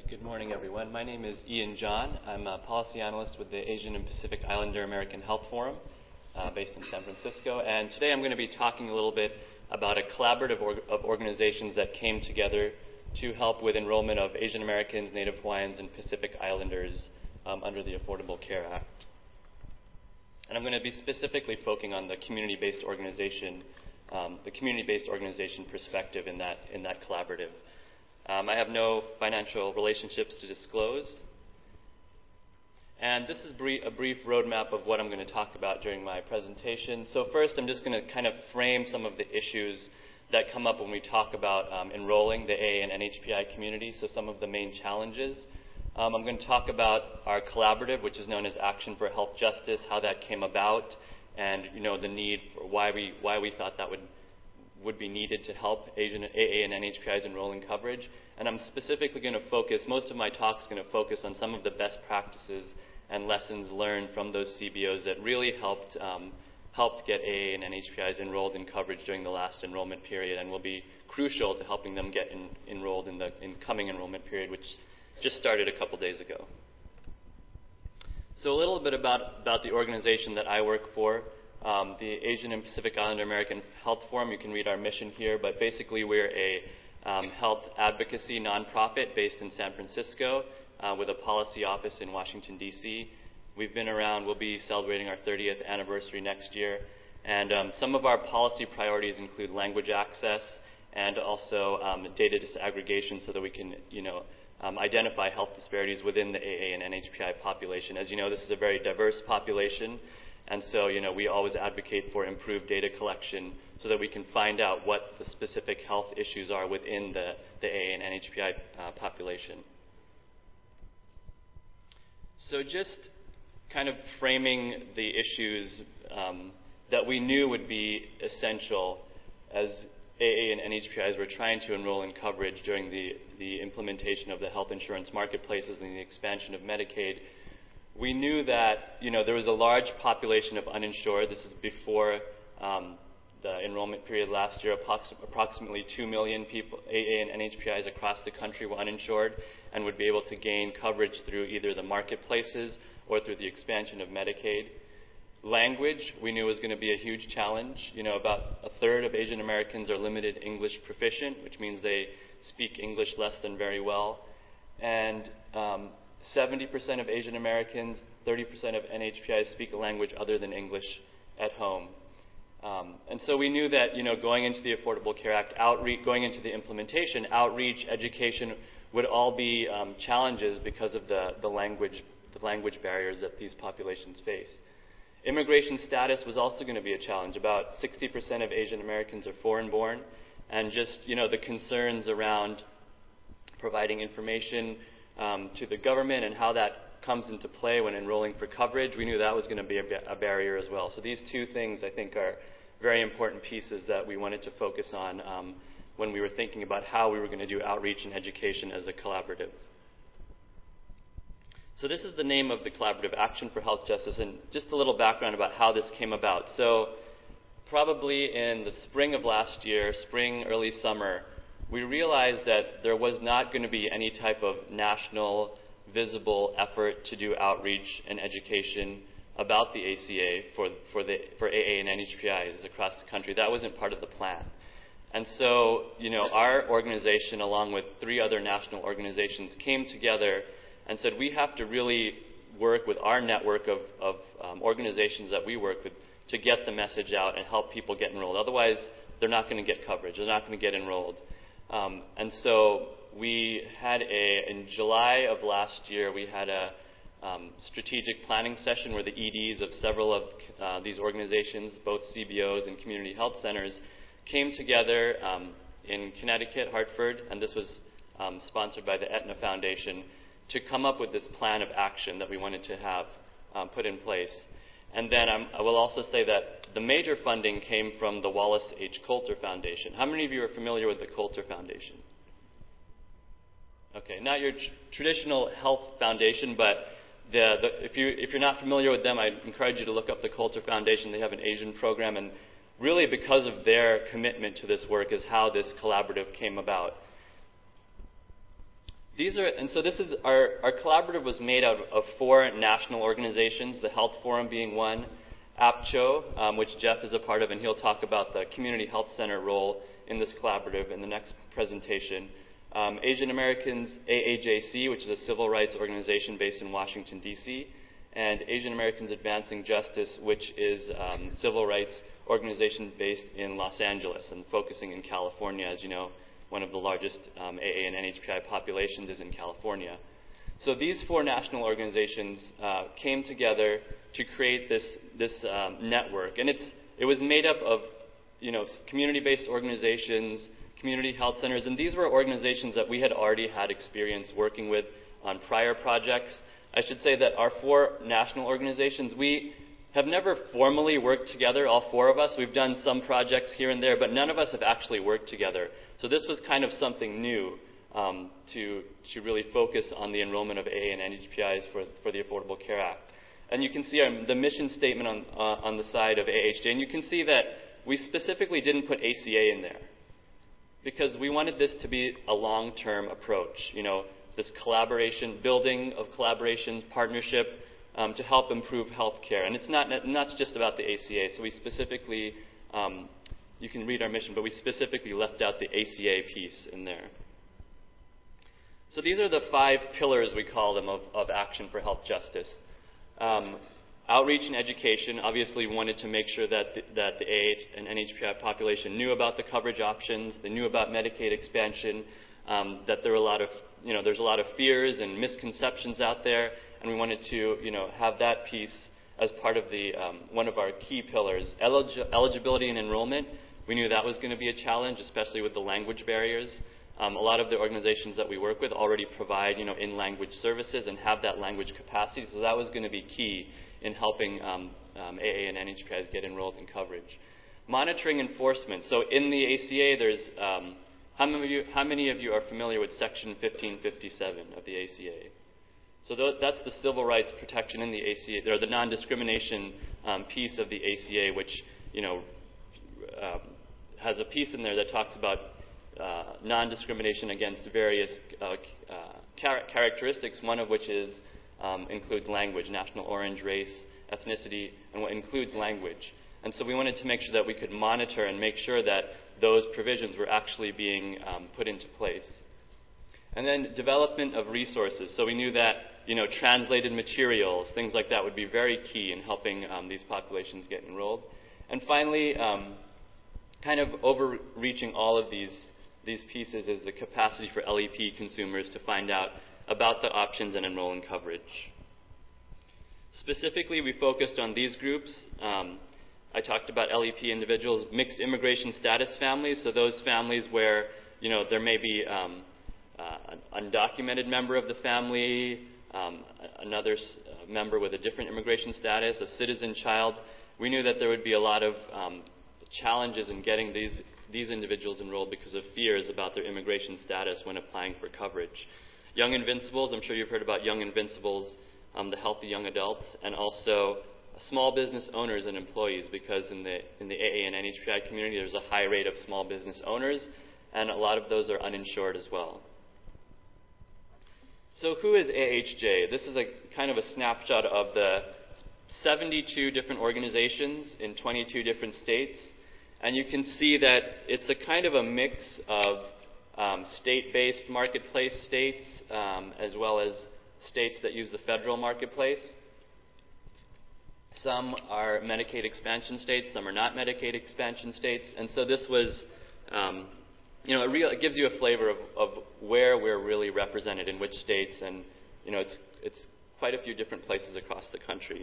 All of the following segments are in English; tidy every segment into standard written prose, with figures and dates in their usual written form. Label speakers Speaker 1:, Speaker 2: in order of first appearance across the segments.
Speaker 1: Good morning, everyone. My name is Ian John. I'm a policy analyst with the Asian and Pacific Islander American Health Forum based in San Francisco. And today I'm going to be talking a little bit about a collaborative of organizations that came together to help with enrollment of Asian Americans, Native Hawaiians, and Pacific Islanders under the Affordable Care Act. And I'm going to be specifically focusing on the community-based organization perspective in that collaborative. I have no financial relationships to disclose. And this is a brief roadmap of what I'm going to talk about during my presentation. So first, I'm just going to kind of frame some of the issues that come up when we talk about enrolling the AA and NHPI community, so some of the main challenges. I'm going to talk about our collaborative, which is known as Action for Health Justice, how that came about, and the need for why we thought that would be needed to help Asian AA and NHPIs enroll in coverage. And I'm specifically going to focus, most of my talk is going to focus on some of the best practices and lessons learned from those CBOs that really helped get AA and NHPIs enrolled in coverage during the last enrollment period and will be crucial to helping them get enrolled in the incoming enrollment period, which just started a couple days ago. So a little bit about the organization that I work for. The Asian and Pacific Islander American Health Forum. You can read our mission here, but basically we're a health advocacy nonprofit based in San Francisco with a policy office in Washington, D.C. We've been around. We'll be celebrating our 30th anniversary next year. And some of our policy priorities include language access and also data disaggregation so that we can, identify health disparities within the AA and NHPI population. As you know, this is a very diverse population. And so, we always advocate for improved data collection so that we can find out what the specific health issues are within the AA and NHPI population. So just kind of framing the issues that we knew would be essential as AA and NHPIs were trying to enroll in coverage during the implementation of the health insurance marketplaces and the expansion of Medicaid. We knew that there was a large population of uninsured. This is before the enrollment period last year. Approximately 2 million people, AA and NHPIs across the country, were uninsured and would be able to gain coverage through either the marketplaces or through the expansion of Medicaid. Language, we knew was going to be a huge challenge. About a third of Asian Americans are limited English proficient, which means they speak English less than very well. And 70% of Asian Americans, 30% of NHPIs speak a language other than English at home. And so we knew that, going into the Affordable Care Act, going into the implementation, outreach, education would all be challenges because of the language barriers that these populations face. Immigration status was also going to be a challenge. About 60% of Asian Americans are foreign-born, and just, the concerns around providing information to the government and how that comes into play when enrolling for coverage, we knew that was going to be a barrier as well. So these two things, I think, are very important pieces that we wanted to focus on when we were thinking about how we were going to do outreach and education as a collaborative. So this is the name of the collaborative, Action for Health Justice, and just a little background about how this came about. So probably in the spring of last year, early summer, we realized that there was not going to be any type of national, visible effort to do outreach and education about the ACA for AA and NHPIs across the country. That wasn't part of the plan. And so, our organization, along with 3 other national organizations, came together and said, we have to really work with our network of organizations that we work with to get the message out and help people get enrolled. Otherwise, they're not going to get coverage. They're not going to get enrolled. And so we had in July of last year, we had a strategic planning session where the EDs of several of these organizations, both CBOs and community health centers, came together in Connecticut, Hartford, and this was sponsored by the Aetna Foundation, to come up with this plan of action that we wanted to have put in place. And then I will also say that the major funding came from the Wallace H. Coulter Foundation. How many of you are familiar with the Coulter Foundation? Okay, not your traditional health foundation, but if you're not familiar with them, I encourage you to look up the Coulter Foundation. They have an Asian program, and really because of their commitment to this work is how this collaborative came about. So this is our collaborative was made out of 4 national organizations, the Health Forum being one, APCHO, which Jeff is a part of, and he'll talk about the Community Health Center role in this collaborative in the next presentation. Asian Americans AAJC, which is a civil rights organization based in Washington, D.C., and Asian Americans Advancing Justice, which is a civil rights organization based in Los Angeles and focusing in California. As you know, one of the largest AA and NHPI populations is in California. So these 4 national organizations came together to create this network, and it was made up of community-based organizations, community health centers, and these were organizations that we had already had experience working with on prior projects. I should say that our 4 national organizations, we have never formally worked together, all 4 of us. We've done some projects here and there, but none of us have actually worked together. So this was kind of something new to really focus on the enrollment of AA and NHPIs for the Affordable Care Act. And you can see the mission statement on the side of AHJ, and you can see that we specifically didn't put ACA in there because we wanted this to be a long-term approach, this collaboration, building of collaboration, partnership to help improve healthcare. And it's not just about the ACA. So we specifically, you can read our mission, but we specifically left out the ACA piece in there. So these are the 5 pillars, we call them, of action for health justice. Outreach and education. Obviously, we wanted to make sure that the AH and NHPI population knew about the coverage options, they knew about Medicaid expansion, that there were a lot of, there's a lot of fears and misconceptions out there, and we wanted to, have that piece as part of the one of our key pillars. Eligibility and enrollment. We knew that was going to be a challenge, especially with the language barriers. A lot of the organizations that we work with already provide, in-language services and have that language capacity, so that was going to be key in helping AA and NHPIs get enrolled in coverage. Monitoring enforcement. So in the ACA, there's how many of you are familiar with Section 1557 of the ACA? So that's the civil rights protection in the ACA, or the non-discrimination piece of the ACA, which has a piece in there that talks about non-discrimination against various characteristics, one of which is includes language, national origin, race, ethnicity, and what includes language. And so we wanted to make sure that we could monitor and make sure that those provisions were actually being put into place. And then development of resources. So we knew that translated materials, things like that would be very key in helping these populations get enrolled. And finally, kind of overreaching all of these pieces is the capacity for LEP consumers to find out about the options and enroll in coverage. Specifically, we focused on these groups. I talked about LEP individuals, mixed immigration status families, so those families where there may be an undocumented member of the family, another member with a different immigration status, a citizen child. We knew that there would be a lot of challenges in getting these individuals enrolled because of fears about their immigration status when applying for coverage. Young Invincibles, I'm sure you've heard about Young Invincibles, the healthy young adults, and also small business owners and employees, because in the AA and NHPI community there's a high rate of small business owners, and a lot of those are uninsured as well. So who is AHJ? This is a kind of a snapshot of the 72 different organizations in 22 different states. And you can see that it's a kind of a mix of state-based marketplace states as well as states that use the federal marketplace. Some are Medicaid expansion states, some are not Medicaid expansion states. And so this was, it gives you a flavor of where we're really represented in which states, and it's quite a few different places across the country.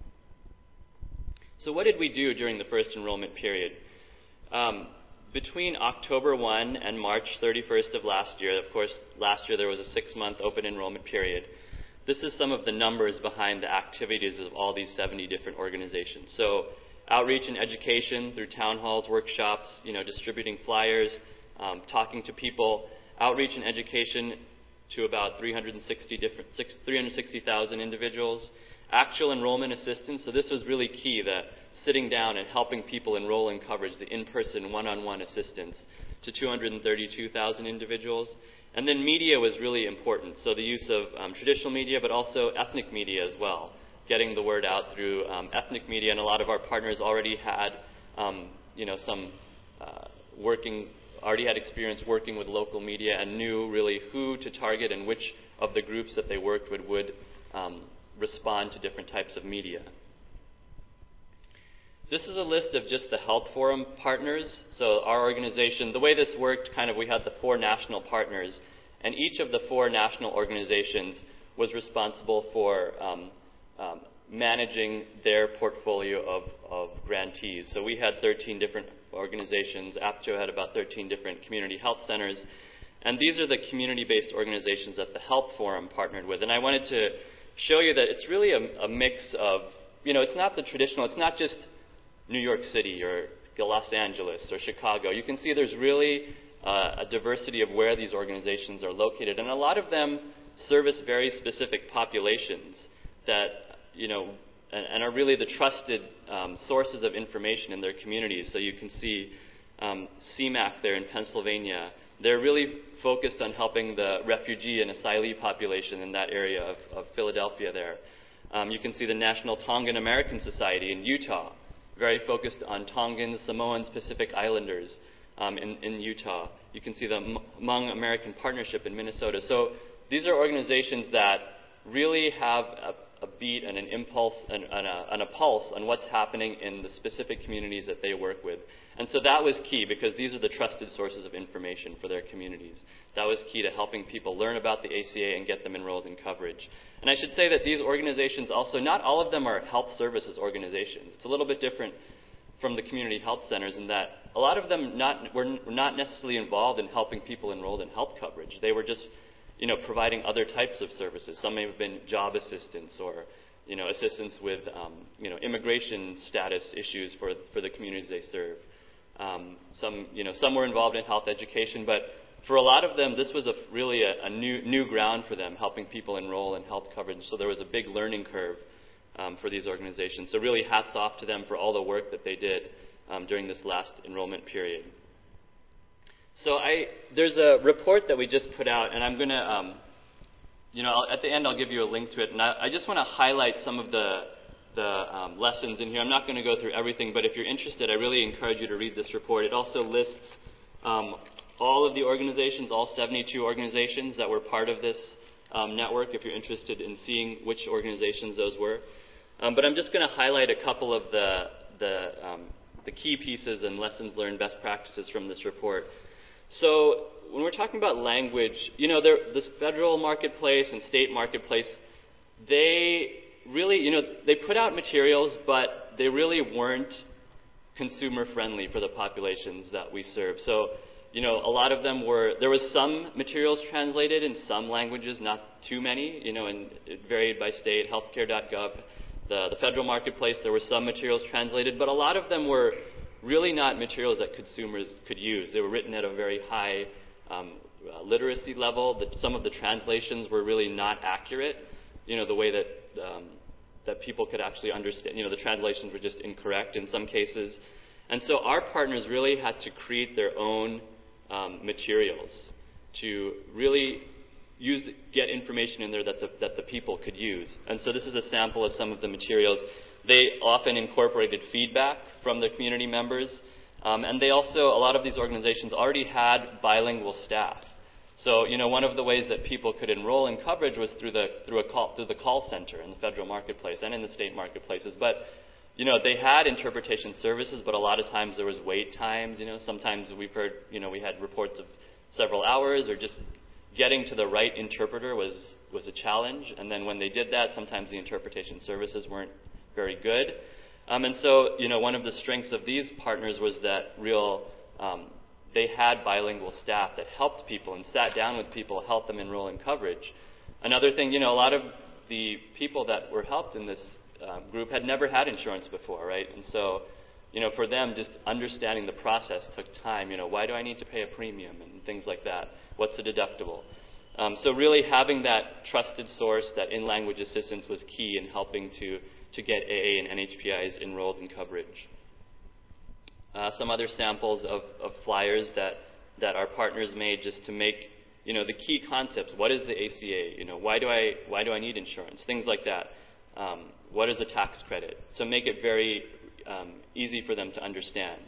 Speaker 1: So what did we do during the first enrollment period? Between October 1 and March 31st of last year, of course, last year there was a 6-month open enrollment period. This is some of the numbers behind the activities of all these 70 different organizations. So outreach and education through town halls, workshops, distributing flyers, talking to people. Outreach and education to about 360,000 individuals. Actual enrollment assistance, so this was really key, that sitting down and helping people enroll in coverage, the in-person, one-on-one assistance to 232,000 individuals. And then media was really important. So the use of traditional media, but also ethnic media as well, getting the word out through ethnic media. And a lot of our partners already had, already had experience working with local media and knew really who to target and which of the groups that they worked with would respond to different types of media. This is a list of just the Health Forum partners. So our organization, the way this worked, we had the 4 national partners, and each of the 4 national organizations was responsible for managing their portfolio of grantees. So we had 13 different organizations. APJO had about 13 different community health centers. And these are the community-based organizations that the Health Forum partnered with. And I wanted to show you that it's really a mix of, it's not the traditional, it's not just New York City or Los Angeles or Chicago. You can see there's really a diversity of where these organizations are located. And a lot of them service very specific populations that, and are really the trusted sources of information in their communities. So you can see CMAC there in Pennsylvania. They're really focused on helping the refugee and asylee population in that area of Philadelphia there. You can see the National Tongan American Society in Utah, very focused on Tongans, Samoans, Pacific Islanders in Utah. You can see the Hmong American Partnership in Minnesota. So these are organizations that really have a beat and an impulse and a pulse on what's happening in the specific communities that they work with. And so that was key, because these are the trusted sources of information for their communities. That was key to helping people learn about the ACA and get them enrolled in coverage. And I should say that these organizations also, not all of them are health services organizations. It's a little bit different from the community health centers in that a lot of them were not necessarily involved in helping people enrolled in health coverage. They were just providing other types of services. Some may have been job assistance or, assistance with, immigration status issues for the communities they serve. Some were involved in health education, but for a lot of them, this was really a new ground for them, helping people enroll in health coverage. So there was a big learning curve for these organizations. So really hats off to them for all the work that they did during this last enrollment period. So there's a report that we just put out, and I'm going to, at the end I'll give you a link to it. And I just want to highlight some of the lessons in here. I'm not going to go through everything, but if you're interested, I really encourage you to read this report. It also lists all of the organizations, all 72 organizations that were part of this network, if you're interested in seeing which organizations those were. But I'm just going to highlight a couple of the key pieces and lessons learned, best practices from this report. So when we're talking about language, this federal marketplace and state marketplace, they really, they put out materials, but they really weren't consumer friendly for the populations that we serve. So, a lot of them there was some materials translated in some languages, not too many, and it varied by state. Healthcare.gov, the federal marketplace, there were some materials translated, but a lot of them were really not materials that consumers could use. They were written at a very high literacy level. Some of the translations were really not accurate, the way that people could actually understand. The translations were just incorrect in some cases. And so our partners really had to create their own materials to really get information in there that the people could use. And so this is a sample of some of the materials. They often incorporated feedback from the community members, and they also, a lot of these organizations already had bilingual staff. So, one of the ways that people could enroll in coverage was through the call center in the federal marketplace and in the state marketplaces. But, they had interpretation services, but a lot of times there was wait times. Sometimes we've heard, we had reports of several hours, or just getting to the right interpreter was a challenge. And then when they did that, sometimes the interpretation services weren't very good. And so, one of the strengths of these partners was that they had bilingual staff that helped people and sat down with people, helped them enroll in coverage. Another thing, a lot of the people that were helped in this group had never had insurance before, right? And so, for them, just understanding the process took time. Why do I need to pay a premium and things like that? What's the deductible? So really having that trusted source, that in-language assistance, was key in helping to get AA and NHPIs enrolled in coverage. Some other samples of flyers that our partners made just to make the key concepts. What is the ACA? Why do I need insurance? Things like that. What is a tax credit? So make it very easy for them to understand.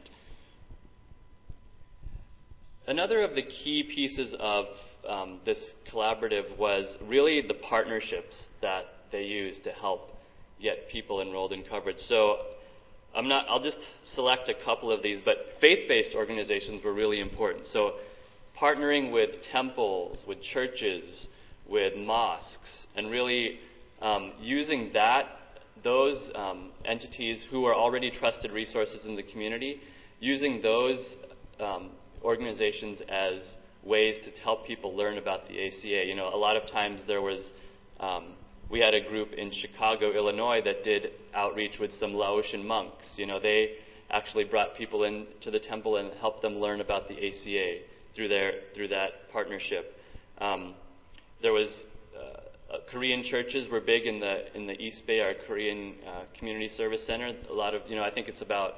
Speaker 1: Another of the key pieces of this collaborative was really the partnerships that they used to help get people enrolled in coverage. So I'll just select a couple of these, but faith-based organizations were really important. So partnering with temples, with churches, with mosques, and really using those entities who are already trusted resources in the community, using those organizations as ways to help people learn about the ACA. A lot of times we had a group in Chicago, Illinois that did outreach with some Laotian monks. They actually brought people into the temple and helped them learn about the ACA through that partnership. There was Korean churches were big in the East Bay, our Korean Community Service Center. A lot of, I think it's about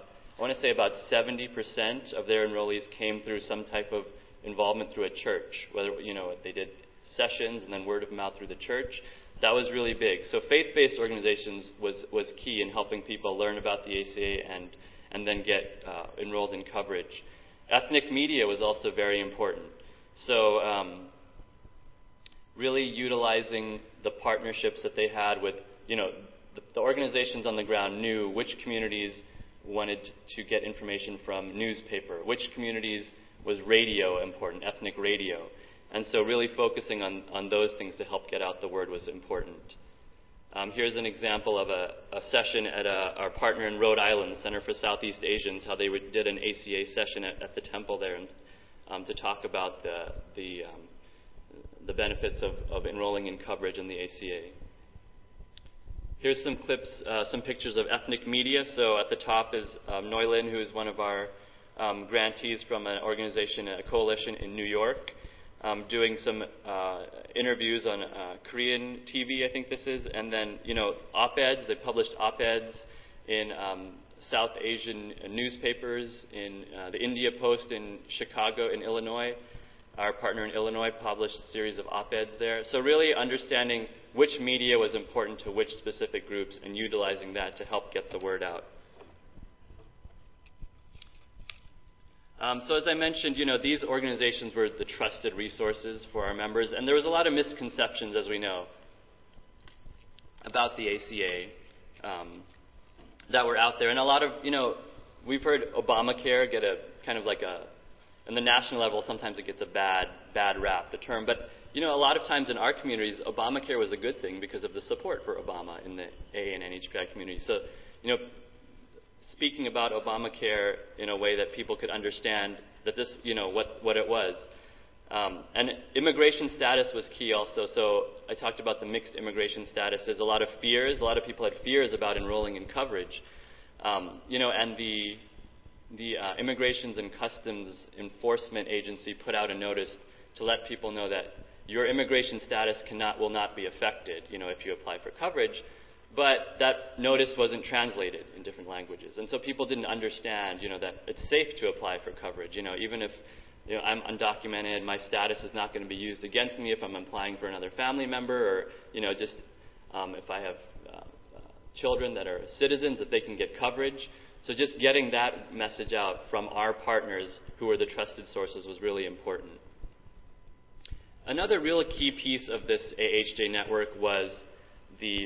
Speaker 1: 70% of their enrollees came through some type of involvement through a church, whether, they did sessions and then word of mouth through the church. That was really big. So faith-based organizations was key in helping people learn about the ACA and then get enrolled in coverage. Ethnic media was also very important. So really utilizing the partnerships that they had with, the organizations on the ground knew which communities wanted to get information from newspaper, which communities was radio important, ethnic radio. And so really focusing on those things to help get out the word was important. Here's an example of a session at our partner in Rhode Island, Center for Southeast Asians, how they did an ACA session at the temple there and to talk about the benefits of enrolling in coverage in the ACA. Here's some clips, some pictures of ethnic media. So at the top is Noi Lin, who is one of our grantees from an organization, a coalition in New York, doing some interviews on Korean TV, I think this is, and then, op-eds. They published op-eds in South Asian newspapers, in the India Post in Chicago, in Illinois. Our partner in Illinois published a series of op-eds there. So really understanding which media was important to which specific groups and utilizing that to help get the word out. So as I mentioned, these organizations were the trusted resources for our members, and there was a lot of misconceptions, as we know, about the ACA that were out there. And a lot of, we've heard Obamacare get a kind of like on the national level, sometimes it gets a bad rap, the term. But, a lot of times in our communities, Obamacare was a good thing because of the support for Obama in the AA and NHPI community. So, speaking about Obamacare in a way that people could understand that this, what it was. And immigration status was key also. So I talked about the mixed immigration status. There's a lot of fears. A lot of people had fears about enrolling in coverage. And the Immigrations and Customs Enforcement Agency put out a notice to let people know that your immigration status will not be affected, if you apply for coverage. But that notice wasn't translated in different languages. And so people didn't understand, that it's safe to apply for coverage. Even if I'm undocumented, my status is not going to be used against me if I'm applying for another family member, or, just if I have children that are citizens, that they can get coverage. So just getting that message out from our partners who are the trusted sources was really important. Another real key piece of this AHJ network was the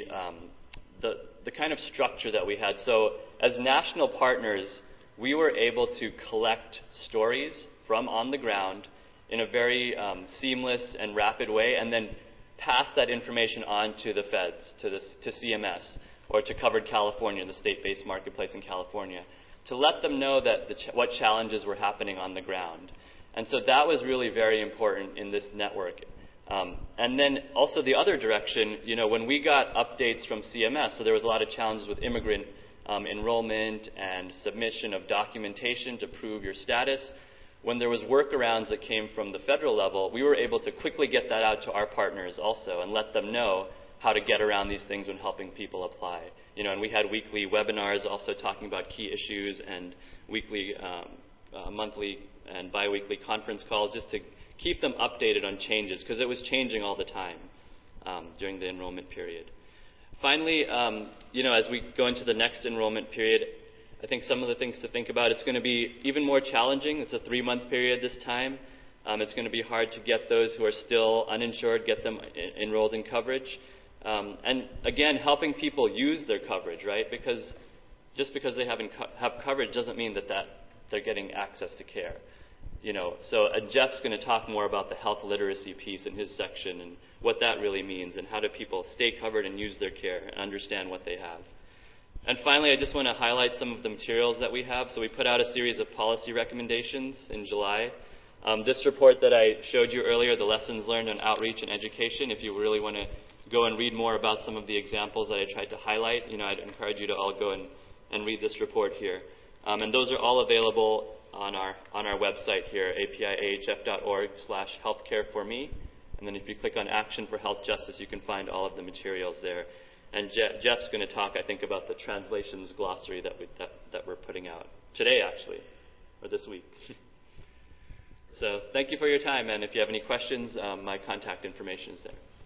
Speaker 1: kind of structure that we had. So as national partners, we were able to collect stories from on the ground in a very seamless and rapid way, and then pass that information on to the feds, to CMS, or to Covered California, the state-based marketplace in California, to let them know that what challenges were happening on the ground. And so that was really very important in this network. And then also the other direction, when we got updates from CMS, so there was a lot of challenges with immigrant enrollment and submission of documentation to prove your status. When there was workarounds that came from the federal level, we were able to quickly get that out to our partners also and let them know how to get around these things when helping people apply. And we had weekly webinars also talking about key issues, and weekly, monthly, and biweekly conference calls just to keep them updated on changes, because it was changing all the time during the enrollment period. Finally, as we go into the next enrollment period, I think some of the things to think about, it's going to be even more challenging. It's a 3-month period this time. It's going to be hard to get those who are still uninsured, get them enrolled in coverage. And again, helping people use their coverage, right? Because just because they have coverage doesn't mean that they're getting access to care. So Jeff's going to talk more about the health literacy piece in his section and what that really means and how do people stay covered and use their care and understand what they have. And finally, I just want to highlight some of the materials that we have. So we put out a series of policy recommendations in July. This report that I showed you earlier, the lessons learned on outreach and education, if you really want to go and read more about some of the examples that I tried to highlight, I'd encourage you to all go and read this report here. And those are all available on our website here, apiahf.org/healthcareforme. And then if you click on Action for Health Justice, you can find all of the materials there. And Jeff's going to talk, I think, about the translations glossary that we're putting out today, actually, or this week. So thank you for your time, and if you have any questions, my contact information is there.